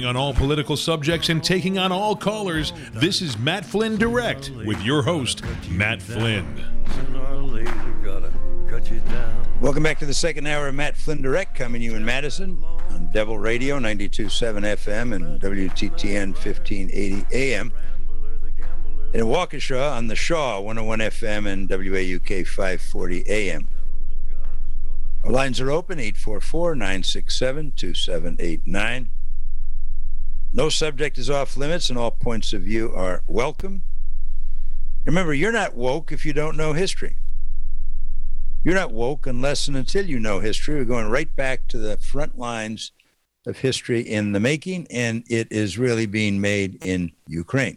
Reporting on all political subjects and taking on all callers, this is Matt Flynn Direct with your host, Matt Flynn. Welcome back to the second hour of Matt Flynn Direct, coming to you in Madison on Devil Radio 92.7 FM and WTTN 1580 AM. And in Waukesha on the Shaw 101 FM and WAUK 540 AM. Our lines are open, 844-967-2789. No subject is off limits and all points of view are welcome. Remember, you're not woke if you don't know history. You're not woke unless and until you know history. We're going right back to the front lines of history in the making, and it is really being made in Ukraine.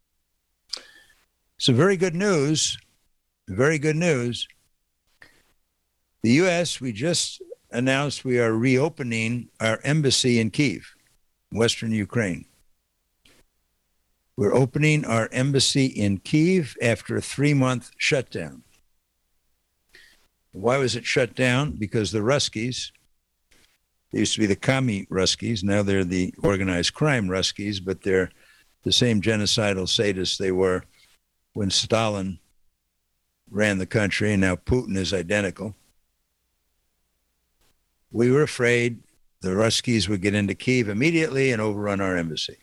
So very good news. Very good news. The U.S., we just announced we are reopening our embassy in Kyiv, Western Ukraine. We're opening our embassy in Kyiv after a 3-month shutdown. Why was it shut down? Because the Ruskies, they used to be the commie Ruskies, now they're the organized crime Ruskies, but they're the same genocidal sadists they were when Stalin ran the country, and now Putin is identical. We were afraid the Ruskies would get into Kyiv immediately and overrun our embassy.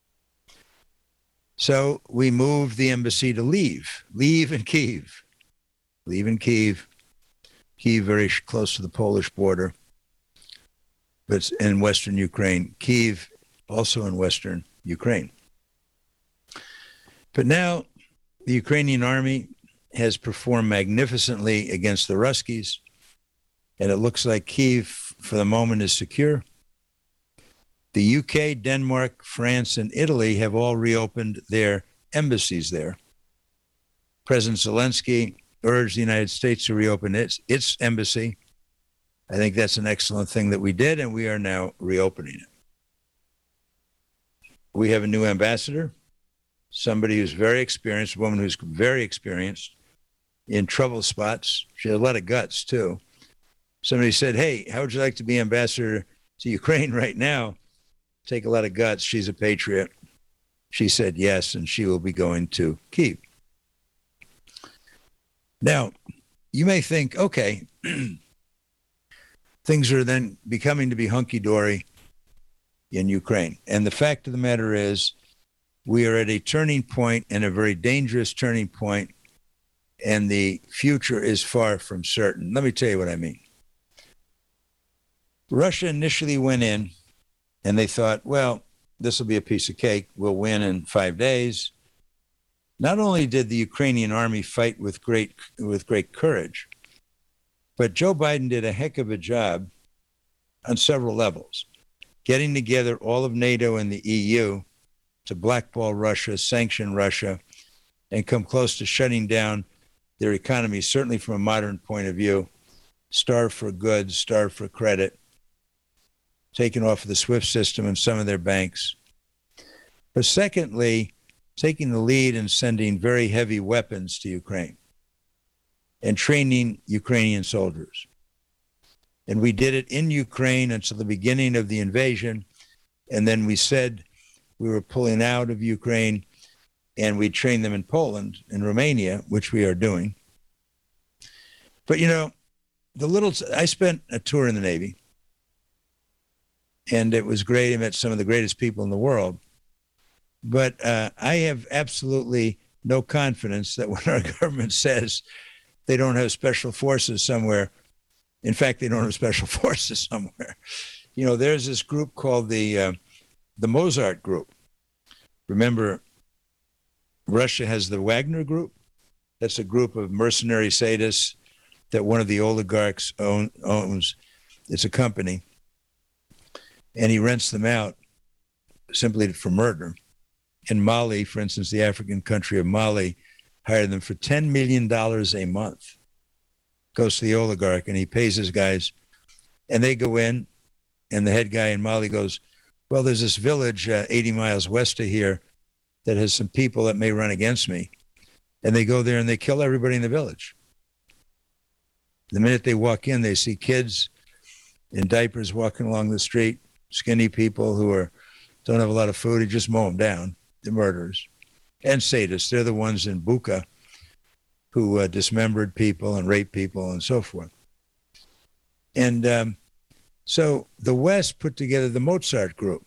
So we moved the embassy to Lviv in Kyiv. Lviv in Kyiv. Kyiv very close to the Polish border, but it's in Western Ukraine. Kyiv also in Western Ukraine. But now the Ukrainian army has performed magnificently against the Ruskies, and it looks like Kyiv, for the moment, is secure. The UK, Denmark, France, and Italy have all reopened their embassies there. President Zelensky urged the United States to reopen its embassy. I think that's an excellent thing that we did, and we are now reopening it. We have a new ambassador, somebody who's very experienced, a woman who's very experienced in trouble spots. She has a lot of guts, too. Somebody said, hey, how would you like to be ambassador to Ukraine right now? Take a lot of guts. She's a patriot. She said yes, and she will be going to Kyiv. Now, you may think, okay, things are then becoming to be hunky-dory in Ukraine. And the fact of the matter is, we are at a turning point, and a very dangerous turning point, and the future is far from certain. Let me tell you what I mean. Russia initially went in, and they thought, well, this will be a piece of cake. We'll win in 5 days. Not only did the Ukrainian army fight with great courage, but Joe Biden did a heck of a job on several levels, getting together all of NATO and the EU to blackball Russia, sanction Russia, and come close to shutting down their economy, certainly from a modern point of view, starved for goods, starved for credit, taken off of the SWIFT system and some of their banks. But secondly, taking the lead and sending very heavy weapons to Ukraine and training Ukrainian soldiers. And we did it in Ukraine until the beginning of the invasion. And then we said we were pulling out of Ukraine, and we trained them in Poland and Romania, which we are doing. But, you know, I spent a tour in the Navy, and it was great. I met some of the greatest people in the world. But I have absolutely no confidence that when our government says they don't have special forces somewhere, in fact, they don't have special forces somewhere. You know, there's this group called the Mozart Group. Remember, Russia has the Wagner Group. That's a group of mercenary sadists that one of the oligarchs owns. It's a company. And he rents them out simply for murder. In Mali, for instance, the African country of Mali hired them for $10 million a month. Goes to the oligarch, and he pays his guys. And they go in, and the head guy in Mali goes, well, there's this village 80 miles west of here that has some people that may run against me. And they go there, and they kill everybody in the village. The minute they walk in, they see kids in diapers walking along the street, skinny people who are don't have a lot of food. You just mow them down, the murderers. And sadists, they're the ones in Bucha who dismembered people and raped people and so forth. And so the West put together the Mozart group.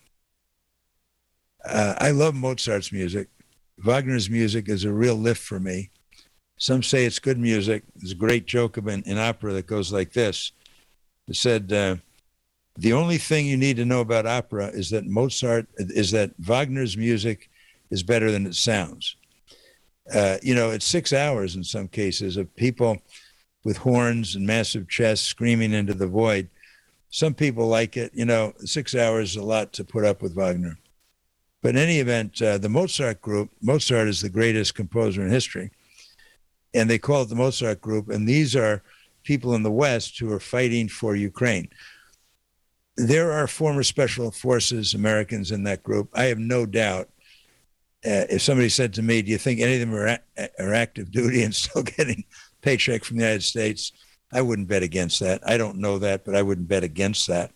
I love Mozart's music. Wagner's music is a real lift for me. Some say it's good music. There's a great joke in opera that goes like this. It said, the only thing you need to know about opera is that Wagner's music is better than it sounds. It's 6 hours in some cases of people with horns and massive chests screaming into the void. Some people like it. 6 hours is a lot to put up with Wagner. But in any event, the Mozart group, Mozart is the greatest composer in history. And they call it the Mozart group. And these are people in the West who are fighting for Ukraine. There are former special forces Americans in that group. I have no doubt. If somebody said to me, do you think any of them are active duty and still getting paycheck from the United States, I wouldn't bet against that. I don't know that, but I wouldn't bet against that.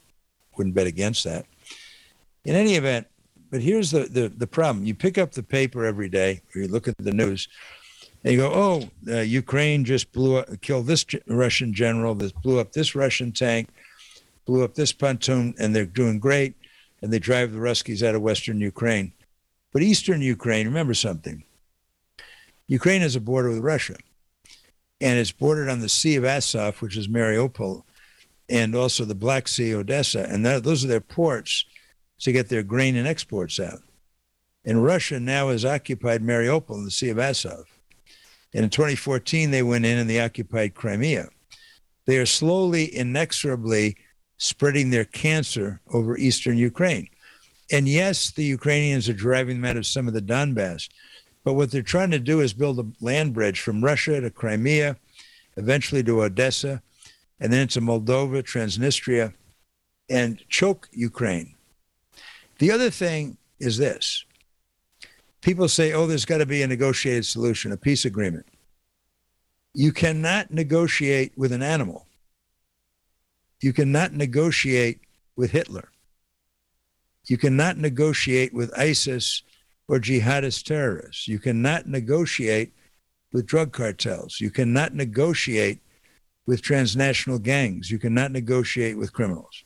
In any event, but here's the problem. You pick up the paper every day, or you look at the news, and you go, Ukraine just killed this Russian general, blew up this Russian tank, blew up this pontoon, and they're doing great, and they drive the Ruskies out of Western Ukraine. But Eastern Ukraine, remember something. Ukraine has a border with Russia, and it's bordered on the Sea of Azov, which is Mariupol, and also the Black Sea, Odessa, and those are their ports to get their grain and exports out. And Russia now has occupied Mariupol in the Sea of Azov. And in 2014, they went in and they occupied Crimea. They are slowly, inexorably spreading their cancer over Eastern Ukraine. And yes, the Ukrainians are driving them out of some of the Donbass, but what they're trying to do is build a land bridge from Russia to Crimea, eventually to Odessa, and then to Moldova, Transnistria, and choke Ukraine. The other thing is this. People say, there's got to be a negotiated solution, a peace agreement. You cannot negotiate with an animal. You cannot negotiate with Hitler. You cannot negotiate with ISIS or jihadist terrorists. You cannot negotiate with drug cartels. You cannot negotiate with transnational gangs. You cannot negotiate with criminals.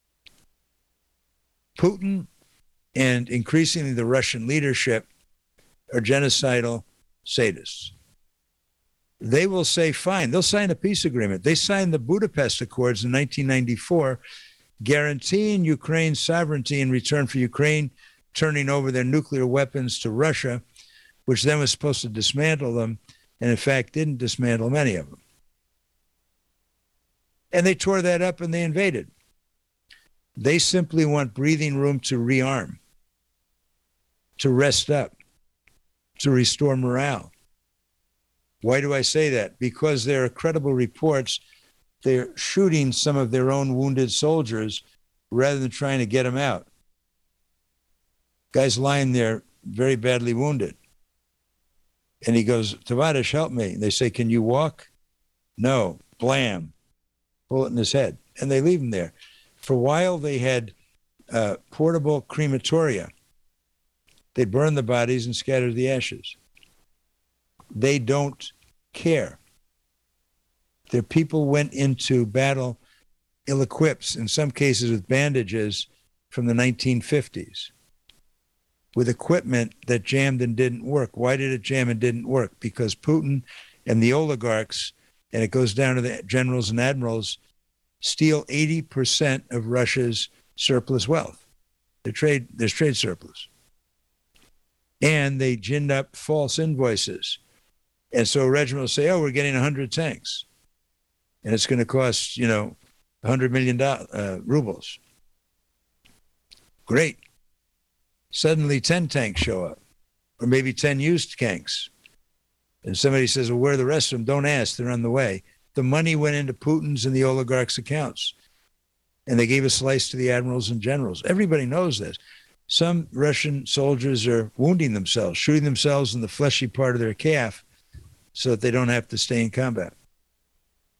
Putin and increasingly the Russian leadership are genocidal sadists. They will say, fine, they'll sign a peace agreement. They signed the Budapest Accords in 1994, guaranteeing Ukraine's sovereignty in return for Ukraine turning over their nuclear weapons to Russia, which then was supposed to dismantle them, and in fact didn't dismantle many of them. And they tore that up and they invaded. They simply want breathing room to rearm, to rest up, to restore morale. Why do I say that? Because there are credible reports they're shooting some of their own wounded soldiers rather than trying to get them out. Guy's lying there very badly wounded. And he goes, Tavares, help me. And they say, can you walk? No. Blam. Bullet in his head. And they leave him there. For a while, they had portable crematoria. They burn the bodies and scatter the ashes. They don't care. Their people went into battle ill-equipped, in some cases with bandages from the 1950s, with equipment that jammed and didn't work. Why did it jam and didn't work? Because Putin and the oligarchs, and it goes down to the generals and admirals, steal 80% of Russia's surplus wealth. There's trade surplus. And they ginned up false invoices. And so a regiment will say, we're getting 100 tanks. And it's going to cost, $100 million rubles. Great. Suddenly 10 tanks show up, or maybe 10 used tanks. And somebody says, well, where are the rest of them? Don't ask, they're on the way. The money went into Putin's and the oligarchs' accounts. And they gave a slice to the admirals and generals. Everybody knows this. Some Russian soldiers are wounding themselves, shooting themselves in the fleshy part of their calf so that they don't have to stay in combat.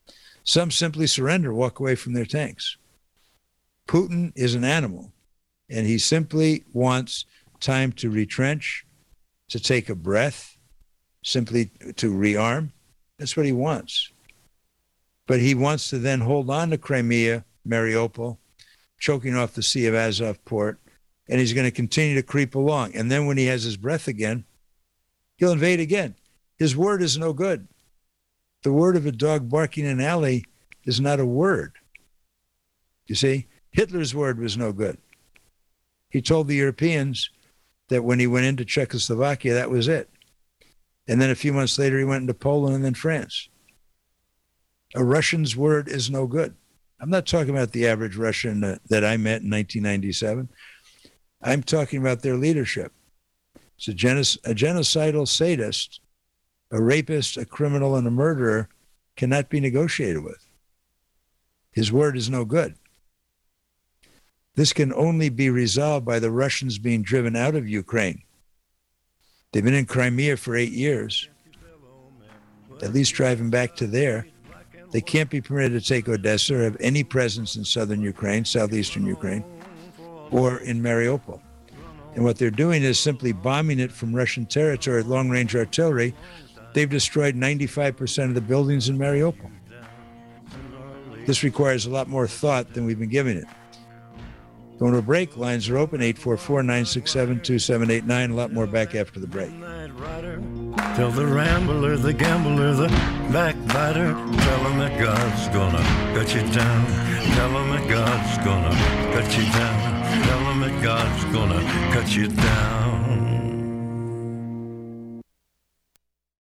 Some simply surrender, walk away from their tanks. Putin is an animal, And he simply wants time to retrench, to take a breath, simply to rearm. That's what he wants. But he wants to then hold on to Crimea, Mariupol, choking off the Sea of Azov port, and he's going to continue to creep along. And then when he has his breath again, he'll invade again. His word is no good. The word of a dog barking in an alley is not a word. You see, Hitler's word was no good. He told the Europeans that when he went into Czechoslovakia, that was it. And then a few months later, he went into Poland and then France. A Russian's word is no good. I'm not talking about the average Russian that I met in 1997. I'm talking about their leadership. It's a genocidal sadist, a rapist, a criminal, and a murderer cannot be negotiated with. His word is no good. This can only be resolved by the Russians being driven out of Ukraine. They've been in Crimea for 8 years, at least driving back to there. They can't be permitted to take Odessa or have any presence in southern Ukraine, southeastern Ukraine, or in Mariupol. And what they're doing is simply bombing it from Russian territory with long-range artillery. They've destroyed 95% of the buildings in Mariupol. This requires a lot more thought than we've been giving it. Going to a break. Lines are open, 844-967-2789. A lot more back after the break. Tell the rambler, the gambler, the backbiter, tell him that God's gonna cut you down. Tell him that God's gonna cut you down. Tell him that God's gonna cut you down.